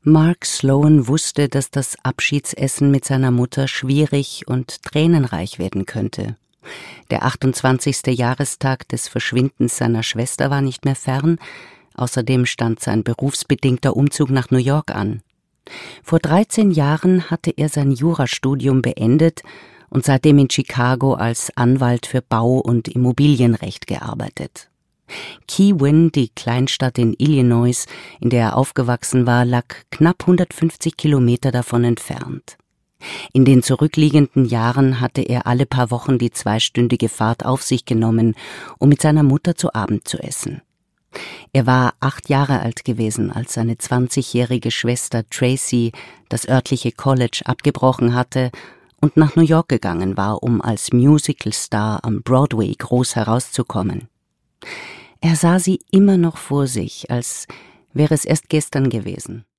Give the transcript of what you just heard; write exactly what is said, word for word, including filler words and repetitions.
Mark Sloan wusste, dass das Abschiedsessen mit seiner Mutter schwierig und tränenreich werden könnte. Der achtundzwanzigste Jahrestag des Verschwindens seiner Schwester war nicht mehr fern, außerdem stand sein berufsbedingter Umzug nach New York an. Vor dreizehn Jahren hatte er sein Jurastudium beendet und seitdem in Chicago als Anwalt für Bau- und Immobilienrecht gearbeitet. Kewin, die Kleinstadt in Illinois, in der er aufgewachsen war, lag knapp hundertfünfzig Kilometer davon entfernt. In den zurückliegenden Jahren hatte er alle paar Wochen die zweistündige Fahrt auf sich genommen, um mit seiner Mutter zu Abend zu essen. Er war acht Jahre alt gewesen, als seine zwanzigjährige Schwester Tracy das örtliche College abgebrochen hatte und nach New York gegangen war, um als Musicalstar am Broadway groß herauszukommen. Er sah sie immer noch vor sich, als wäre es erst gestern gewesen.